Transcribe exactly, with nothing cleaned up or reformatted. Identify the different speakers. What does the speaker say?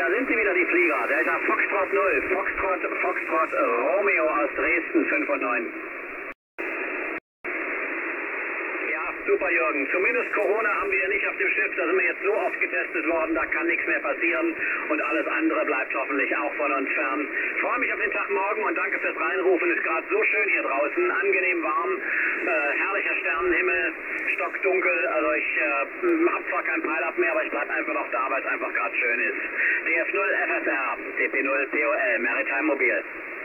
Speaker 1: da sind sie wieder, die Flieger. Delta Foxtrot null, Foxtrot, Foxtrot, Romeo aus Dresden, fünf und neun. Super, Jürgen. Zumindest Corona haben wir nicht auf dem Schiff. Da sind wir jetzt so oft getestet worden, da kann nichts mehr passieren. Und alles andere bleibt hoffentlich auch von uns fern. Ich freue mich auf den Tag morgen und danke fürs Reinrufen. Ist gerade so schön hier draußen. Angenehm warm, äh, herrlicher Sternenhimmel, stockdunkel. Also ich äh, habe zwar kein Pile-Up mehr, aber ich bleibe einfach noch da, weil es einfach gerade schön ist. D F null F S R, D P null P O L, Maritime Mobil.